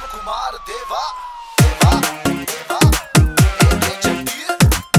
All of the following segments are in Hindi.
कुमार देवा देवा देवा एके जगीर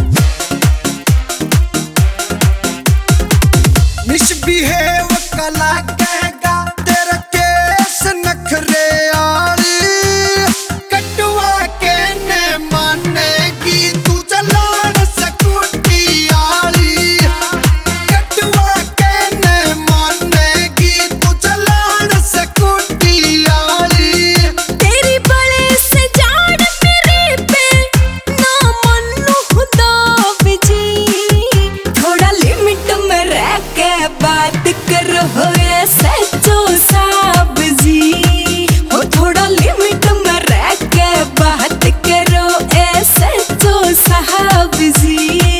मिसबिहेव कला कहेगा तेरा केस नखरे आली कटवा के ने मानेगी तू चलान सकूटी आली कटवा के ने मानेगी तू चलान सकूटी आली तेरी बड़े से जान मेरे पे ना मनु खुदा बिजी थोड़ा लिमिट में रह के बात करो ऐसे जो साहब जी हो थोड़ा लिमिट में रह के बात करो ऐसे जो साहब जी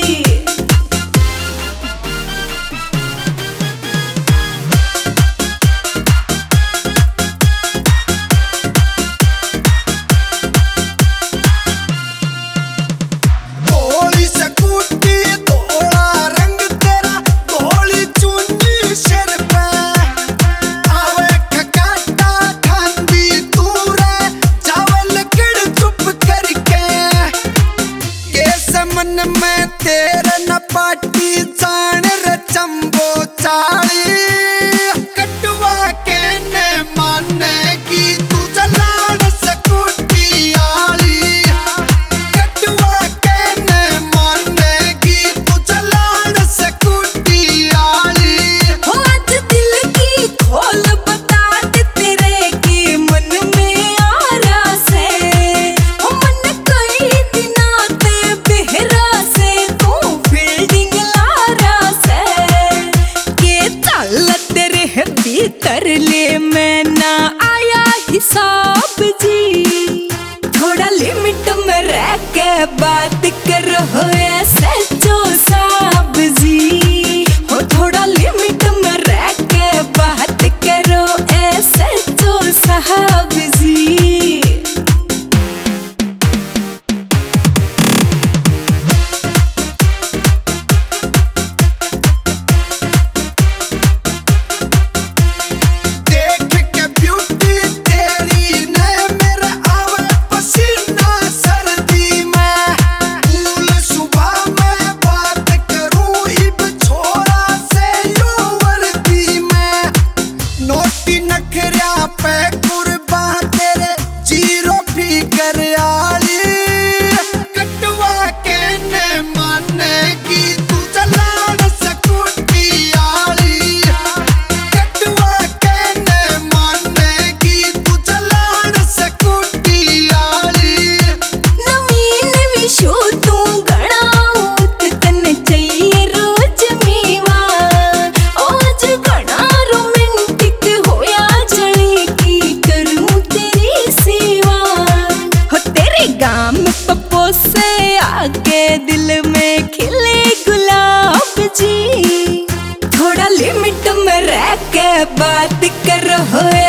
थोड़ी सकूटी थोड़ा रंग तेरा थोड़ी चुन्नी सिर पे आवे खकाटा खांदी तू रे चावल किड़ चुप करके के मन में तेरे न पाटी जान रे चंबो चाली कटवा के ने मानेगी तू चलान सकूटी आली कटवा के ने मानेगी तू चलान सकूटी आली हो आज दिल की खोल बता दे तेरे की मन में आ से हो मन कई दिना ते बेहरा से तू फील्डिंग लारा से के चल तेरे भीतर ले मैं ना आया हिसाब जी थोड़ा लिमिट में रह के बात करो ऐसे जो साहब जी हो थोड़ा लिमिट में रह के बात करो ऐसे जो साहब जी देख के ब्यूटी तेरी ने मेरा आवे पसीना सर्दी में फूल सुबह में बात करूं इब छोरा से यू वर्दी में नोटी नखरिया पे कुर्बान तेरे जीरो फिकर आली कटवा के ने मानेगी तू चलान सकूटी आली कटवा के ने मानेगी तू चलान सकूटी आली नवी नवी शो तू गणाऊत तन चाहिए रोज मीवा आज गणा रोमांटिक होया जड़ी की करूं तेरी सेवा हो तेरे गाम पप्पो से आके दिल में खिले गुलाब जी थोड़ा लिमिट में रह के बात करो